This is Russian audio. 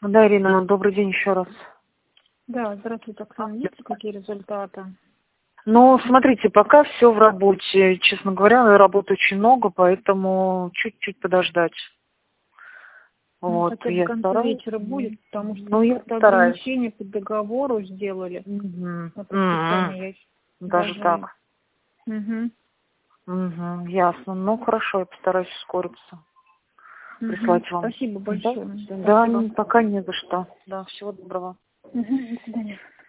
Да, Ирина, добрый день еще раз. Да, здравствуйте, Оксана. Есть ли какие результаты? Ну, смотрите, пока все в работе. Честно говоря, работы очень много, поэтому чуть-чуть подождать. Вот, Хотя бы я к концу стараюсь. вечера будет, потому что Ну, я как-то стараюсь. ограничения по договору сделали Угу. на подписание. Даже так. Угу. Угу. Ясно. Ну, хорошо, я постараюсь ускориться. Прислать вам. Спасибо Да? большое. Да, Спасибо. пока не за что. Да, всего доброго. До свидания.